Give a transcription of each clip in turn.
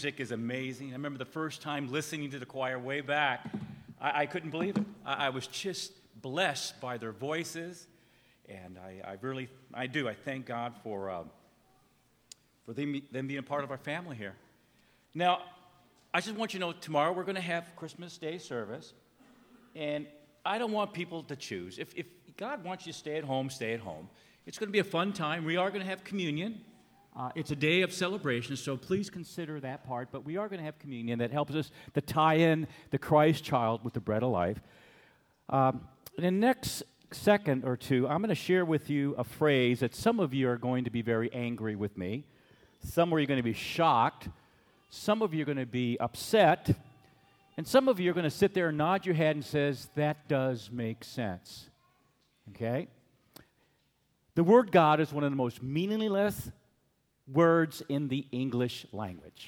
music is amazing. I remember the first time listening to the choir way back. I couldn't believe it. I was just blessed by their voices, and I do. I thank God for them being a part of our family here. Now, I just want you to know, tomorrow we're going to have Christmas Day service, and I don't want people to choose. If God wants you to stay at home, stay at home. It's going to be a fun time. We are going to have communion. It's a day of celebration, so please consider that part. But we are going to have communion that helps us to tie in the Christ child with the bread of life. In the next second or two, I'm going to share with you a phrase that some of you are going to be very angry with me. Some of you are going to be shocked. Some of you are going to be upset. And some of you are going to sit there and nod your head and says, that does make sense. Okay? The word God is one of the most meaningless words in the English language.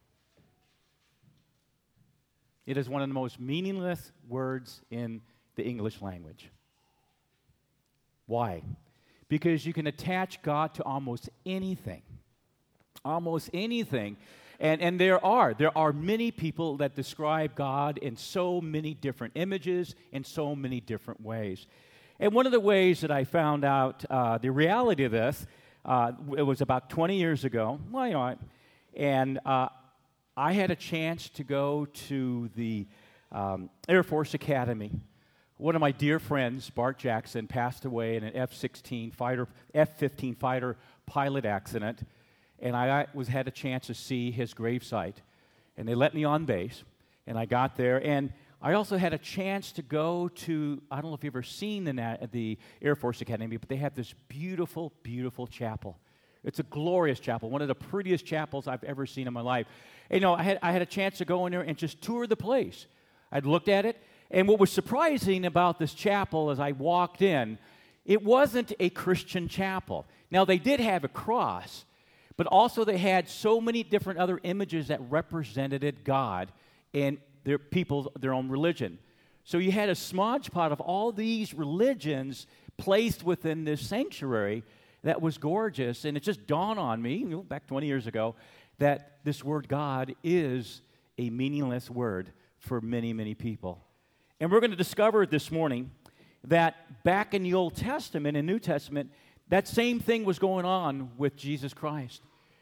It is one of the most meaningless words in the English language. Why? Because you can attach God to almost anything. Almost anything. And there are many people that describe God in so many different images, in so many different ways. And one of the ways that I found out the reality of this, it was about 20 years ago, and I had a chance to go to the Air Force Academy. One of my dear friends, Bart Jackson, passed away in an F-15 fighter pilot accident, and I had a chance to see his gravesite. And they let me on base, and I got there, and I also had a chance to go to, I don't know if you've ever seen the Air Force Academy, but they have this beautiful, beautiful chapel. It's a glorious chapel, one of the prettiest chapels I've ever seen in my life. And, I had a chance to go in there and just tour the place. I'd looked at it, and what was surprising about this chapel as I walked in, it wasn't a Christian chapel. Now, they did have a cross, but also they had so many different other images that represented God and their own religion. So you had a smudge pot of all these religions placed within this sanctuary that was gorgeous, and it just dawned on me, back 20 years ago, that this word God is a meaningless word for many, many people. And we're going to discover this morning that back in the Old Testament and New Testament, that same thing was going on with Jesus Christ.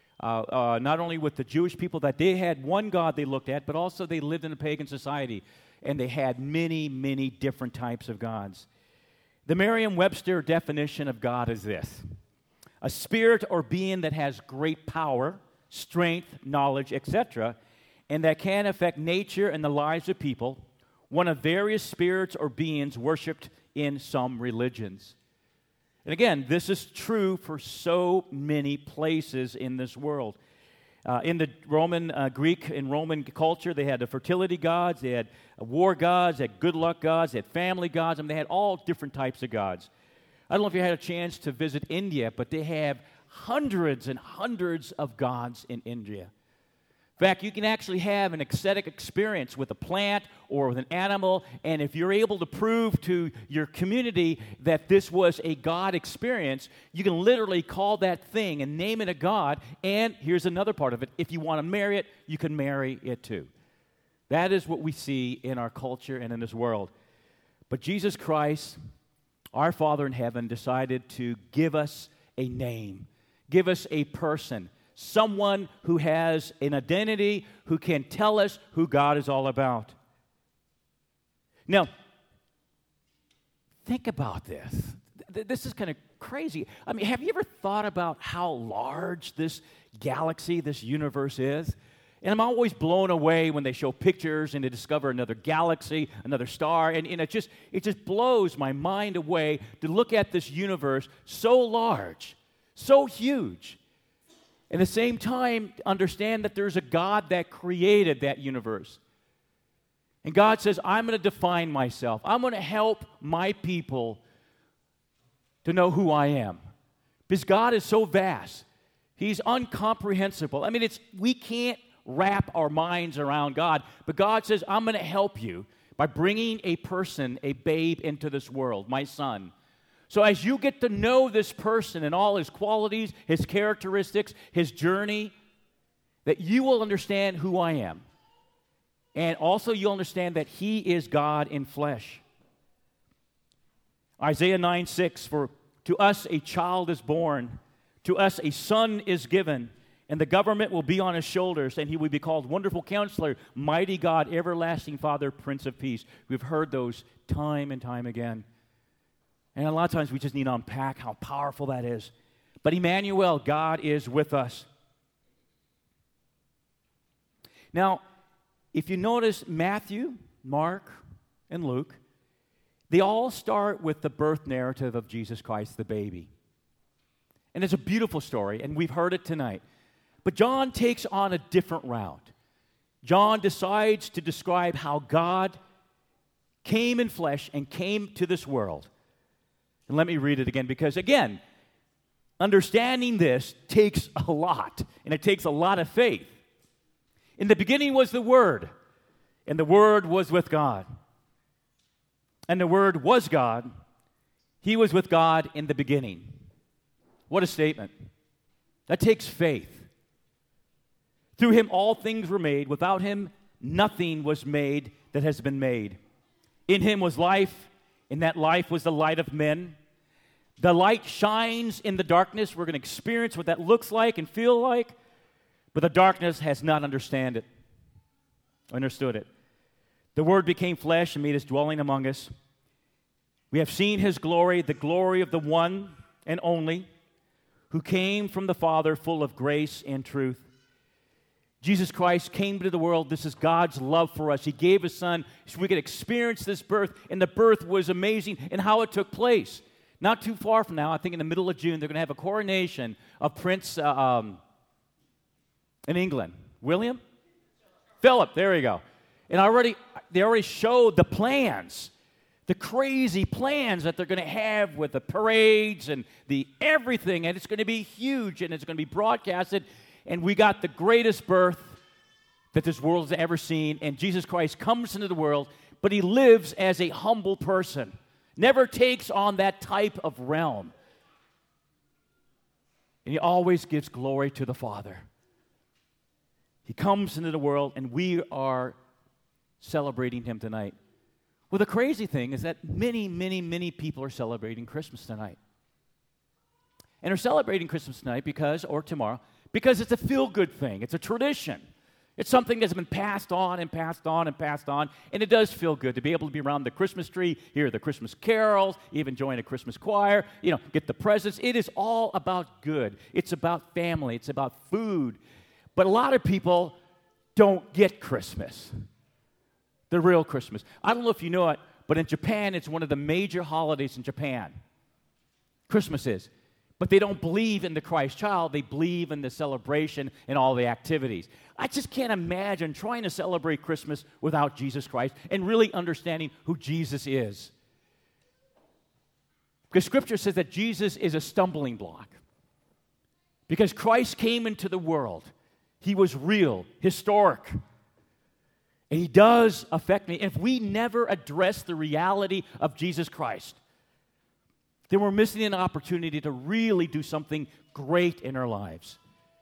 Not only with the Jewish people, that they had one God they looked at, but also they lived in a pagan society, and they had many, many different types of gods. The Merriam-Webster definition of God is this: a spirit or being that has great power, strength, knowledge, etc., and that can affect nature and the lives of people, one of various spirits or beings worshipped in some religions. And again, this is true for so many places in this world. In the Greek and Roman culture, they had the fertility gods, they had war gods, they had good luck gods, they had family gods, and they had all different types of gods. I don't know if you had a chance to visit India, but they have hundreds and hundreds of gods in India. In fact, you can actually have an ecstatic experience with a plant or with an animal, and if you're able to prove to your community that this was a God experience, you can literally call that thing and name it a God, and here's another part of it: if you want to marry it, you can marry it too. That is what we see in our culture and in this world. But Jesus Christ, our Father in heaven, decided to give us a name, give us a person, someone who has an identity, who can tell us who God is all about. Now, think about this. This is kind of crazy. I mean, have you ever thought about how large this galaxy, this universe is? And I'm always blown away when they show pictures and they discover another galaxy, another star, and it just blows my mind away to look at this universe so large, so huge. At the same time, understand that there's a God that created that universe. And God says, I'm going to define myself. I'm going to help my people to know who I am. Because God is so vast. He's incomprehensible. I mean, we can't wrap our minds around God. But God says, I'm going to help you by bringing a person, a babe, into this world, my son. So as you get to know this person and all his qualities, his characteristics, his journey, that you will understand who I am. And also you'll understand that He is God in flesh. Isaiah 9:6, for to us a child is born, to us a son is given, and the government will be on His shoulders, and He will be called Wonderful Counselor, Mighty God, Everlasting Father, Prince of Peace. We've heard those time and time again. And a lot of times we just need to unpack how powerful that is. But Emmanuel, God is with us. Now, if you notice Matthew, Mark, and Luke, they all start with the birth narrative of Jesus Christ, the baby. And it's a beautiful story, and we've heard it tonight. But John takes on a different route. John decides to describe how God came in flesh and came to this world. And let me read it again, because again, understanding this takes a lot, and it takes a lot of faith. In the beginning was the Word, and the Word was with God. And the Word was God. He was with God in the beginning. What a statement. That takes faith. Through Him all things were made. Without Him nothing was made that has been made. In Him was life, and that life was the light of men. The light shines in the darkness. We're going to experience what that looks like and feel like. But the darkness has not understood it. The Word became flesh and made His dwelling among us. We have seen His glory, the glory of the one and only, who came from the Father, full of grace and truth. Jesus Christ came to the world. This is God's love for us. He gave His Son so we could experience this birth, and the birth was amazing in how it took place. Not too far from now, I think in the middle of June, they're going to have a coronation of Prince in England. William? Philip, there you go. And they already showed the plans, the crazy plans that they're going to have with the parades and the everything, and it's going to be huge, and it's going to be broadcasted, and we got the greatest birth that this world has ever seen, and Jesus Christ comes into the world, but He lives as a humble person, never takes on that type of realm, and He always gives glory to the Father. He comes into the world, and we are celebrating Him tonight. Well, the crazy thing is that many, many, many people are celebrating Christmas tonight. And are celebrating Christmas tonight or tomorrow, because it's a feel-good thing. It's a tradition. It's something that's been passed on and passed on and passed on, and it does feel good to be able to be around the Christmas tree, hear the Christmas carols, even join a Christmas choir, get the presents. It is all about good. It's about family. It's about food. But a lot of people don't get Christmas, the real Christmas. I don't know if you know it, but in Japan, it's one of the major holidays in Japan. Christmas is. But they don't believe in the Christ child. They believe in the celebration and all the activities. I just can't imagine trying to celebrate Christmas without Jesus Christ and really understanding who Jesus is. Because Scripture says that Jesus is a stumbling block. Because Christ came into the world. He was real, historic. And He does affect me. If we never address the reality of Jesus Christ, then we're missing an opportunity to really do something great in our lives.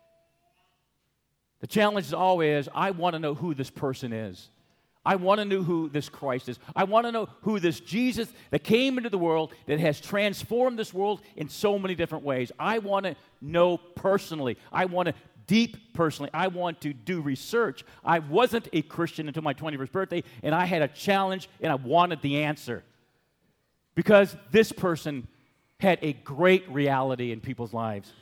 The challenge is always, I want to know who this person is. I want to know who this Christ is. I want to know who this Jesus that came into the world, that has transformed this world in so many different ways. I want to know personally. I want to deep personally. I want to do research. I wasn't a Christian until my 21st birthday, and I had a challenge, and I wanted the answer. Because this person had a great reality in people's lives.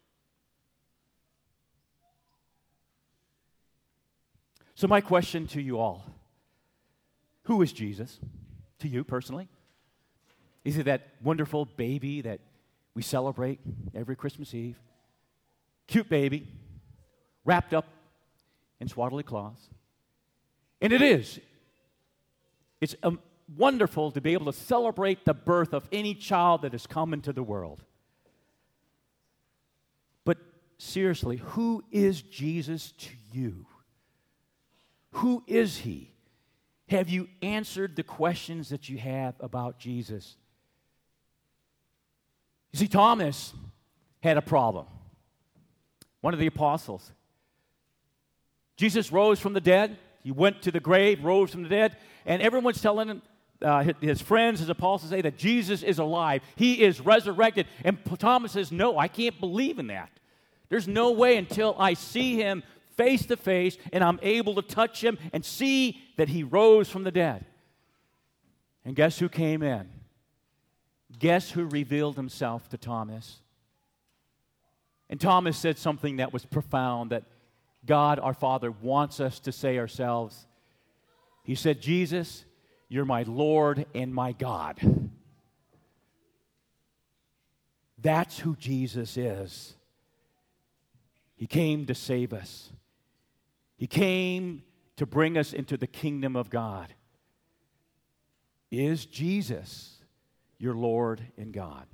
So my question to you all, who is Jesus to you personally? Is it that wonderful baby that we celebrate every Christmas Eve? Cute baby, wrapped up in swaddling cloths. And it is. It's wonderful to be able to celebrate the birth of any child that has come into the world. But seriously, who is Jesus to you? Who is He? Have you answered the questions that you have about Jesus? You see, Thomas had a problem. One of the apostles. Jesus rose from the dead. He went to the grave, rose from the dead, and everyone's telling him, his friends, his apostles say that Jesus is alive. He is resurrected. And Thomas says, no, I can't believe in that. There's no way until I see him face to face and I'm able to touch him and see that he rose from the dead. And guess who came in? Guess who revealed himself to Thomas? And Thomas said something that was profound that God, our Father, wants us to say ourselves. He said, Jesus, you're my Lord and my God. That's who Jesus is. He came to save us. He came to bring us into the kingdom of God. Is Jesus your Lord and God?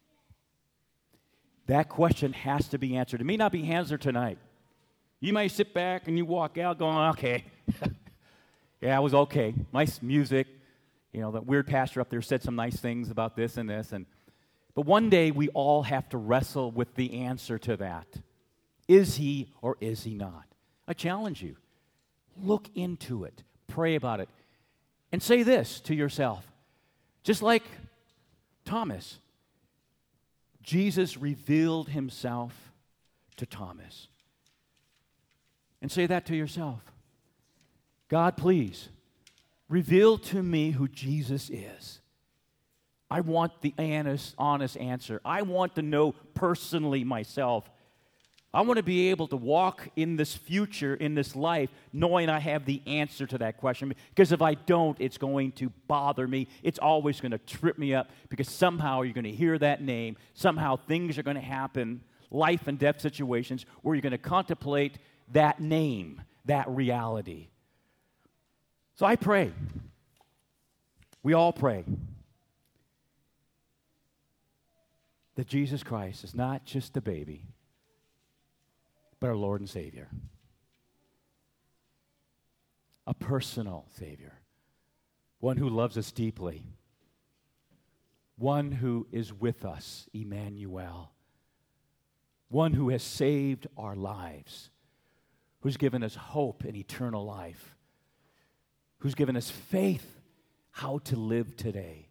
That question has to be answered. It may not be answered tonight. You may sit back and you walk out going, okay, yeah, it was okay. Nice music. You know, that weird pastor up there said some nice things about this and this. But one day we all have to wrestle with the answer to that. Is he or is he not? I challenge you. Look into it. Pray about it. And say this to yourself. Just like Thomas, Jesus revealed himself to Thomas. And say that to yourself. God, please, reveal to me who Jesus is. I want the honest answer. I want to know personally myself. I want to be able to walk in this future, in this life, knowing I have the answer to that question. Because if I don't, it's going to bother me. It's always going to trip me up because somehow you're going to hear that name. Somehow things are going to happen, life and death situations, where you're going to contemplate that name, that reality. So I pray. We all pray that Jesus Christ is not just a baby, but our Lord and Savior. A personal Savior. One who loves us deeply. One who is with us, Emmanuel. One who has saved our lives. Who's given us hope and eternal life. Who's given us faith how to live today.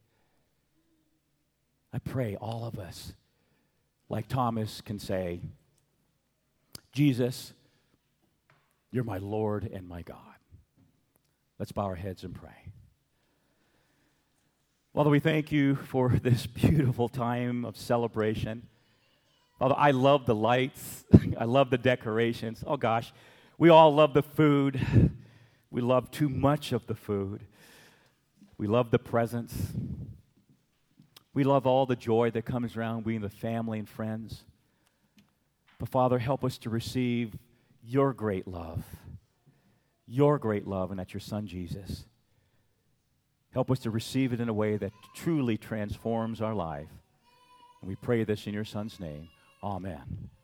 I pray all of us, like Thomas, can say, Jesus, you're my Lord and my God. Let's bow our heads and pray. Father, we thank you for this beautiful time of celebration. Father, I love the lights. I love the decorations. Oh gosh, we all love the food. We love too much of the food. We love the presents. We love all the joy that comes around being with family and friends. But Father, help us to receive your great love, and that's your Son, Jesus. Help us to receive it in a way that truly transforms our life. And we pray this in your Son's name. Amen.